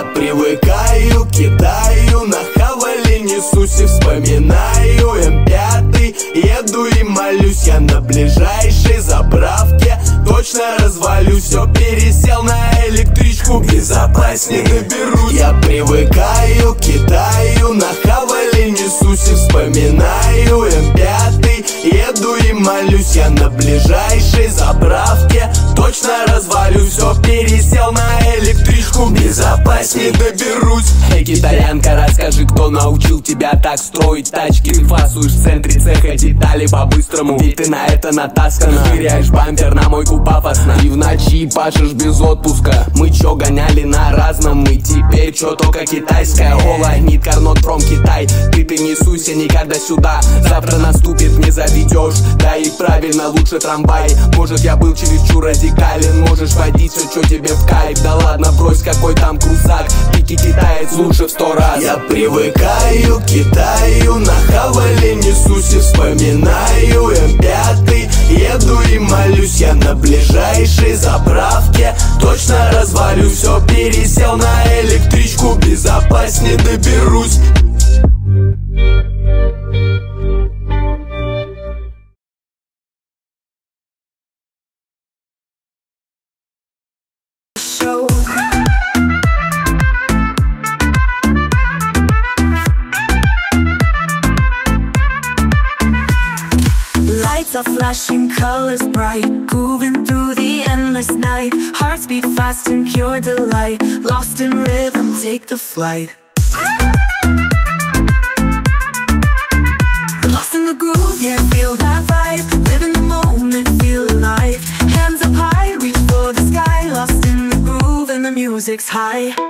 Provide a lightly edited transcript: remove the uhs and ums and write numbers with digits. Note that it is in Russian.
привыкаю к Китаю, на Хавали несусь и вспоминаю М5, еду и молюсь я на ближайшей заправке. Точно развалюсь, все пересел на электричку, безопаснее доберусь. Я привыкаю к Китаю, на Хавали несусь и вспоминаю М5, еду и молюсь я на ближайшей заправке. Точно развалюсь, все пересел на электричку, безопаснее доберусь. Эй, китаянка, расскажи, кто научил тебя так строить тачки? Ты фасуешь в центре цеха детали по-быстрому, ведь ты на это натаскана. Теряешь бампер на мойку пафосно и в ночи пашешь без отпуска. Мы чё гоняли на разном, мы теперь чё только китайская. Ола, нит, Карнот, Пром, Китай. Ты не суйся никогда сюда, завтра наступит, не заведешь. Да и правильно, лучше трамвай. Может, я был чересчур радикален, можешь водить все, что тебе в кайф. Да ладно, брось, какой там крузак, дикий китаец лучше в 100 раз. Я привыкаю к Китаю, на Хавали несусь и вспоминаю М5, еду и молюсь я на ближайшей заправке. Точно развалюсь, все пересел на электричку, безопаснее доберусь. Lights are flashing, colors bright, moving through the endless night. Hearts beat fast in pure delight, lost in rhythm, take the flight. Lost in the groove, yeah, feel that vibe. Live in the moment, feel alive. Hands up high, reach for the sky. Lost in the groove and the music's high.